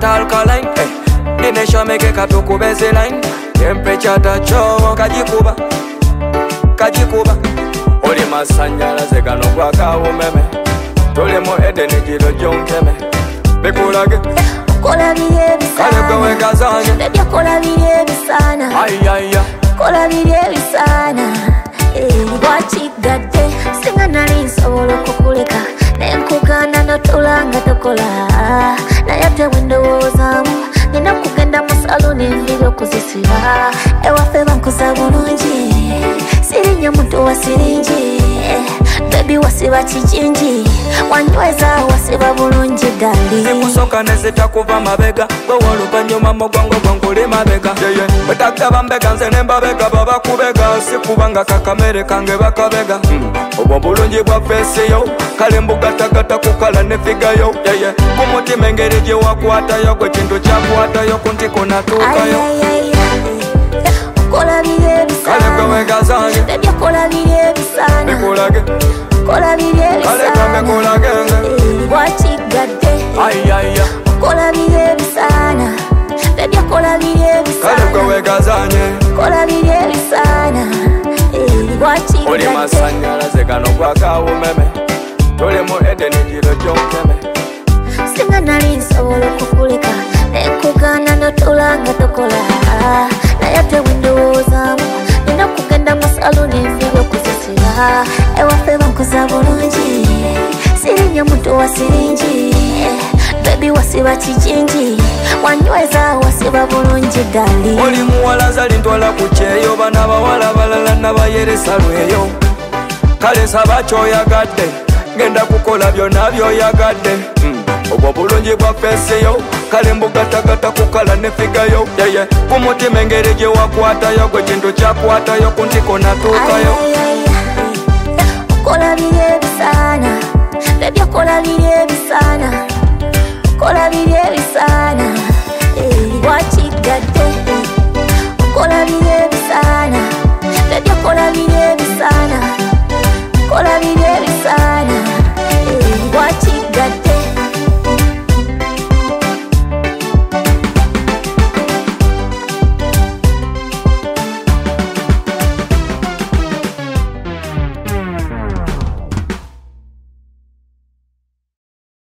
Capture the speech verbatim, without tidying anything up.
not alkaline. Eh, inesha meke katuku baseline. Temperature tacho kajikuba, kajikuba. Oli masanyalaze gano kwaka umeme. Tole mo edeni jiro jonkeme. Bekulage kola bire bisana. Kale gwe gazanye. Baby kola bire bisana. Ay ay ay. Kola bire bisana. Eh, wachigadde singa nali nsobola okukuleka nenkugana notulanga tokola naye ate wendowoozaamu nina kugenda mu saluni enviri okuzisiba ewaffe bankuza bulungi sirinya muntu wa siringi bebi wasiba kijinji wanyweza wasiba bulungi dali zikusoka nezitakuva mabega gwe woluvanyuma mugongo gwanguli mabega bwetagaba mbega nze nembabega babakubega sikubanga kakamere kange bakabega obwo bulungi bwa fesiyo kale mbugatagata kukala nefigayo kumutima engeri gye wakwatayo gwe kintu kyakwatayo ku ntiko natuukayo kola bire bisana kale gwe wegazanye bebi kola bire bisana bikulage kola bire kale bisana kambe kulage nze wachigadde ayaya kola bire bisana bebi kola bire kale gwe bisana wegazanye kola bire bisana oli wachigadde masanyalaze gano kwaka umeme tole mu edeni jiro jonkeme singa nali nsobola okukuleka nenkugana notulanga tokola naye ate wendowoozaamu nina kugenda mu saluni enviri okuzisiba ewaffe bankuza bulungi sirinya muntu wa siringi bebi wasiba kijinji wanyweza wasiba bulungi dali oli muwala zali ntwala ku kyeyo bana bawala balala nabayeresa lweyo kale saba kyoyagadde ngenda kukola byonna byoyagadde obwo bulungi bwa fesiyo kale mbugatagata kukala nefigayo yeye kumutima engeri gye wakwatayo gwe kintu kyakwatayo ku ntiko natuukayo kola bire bisana bebi kola bire bisana kola bire bisana wachigadde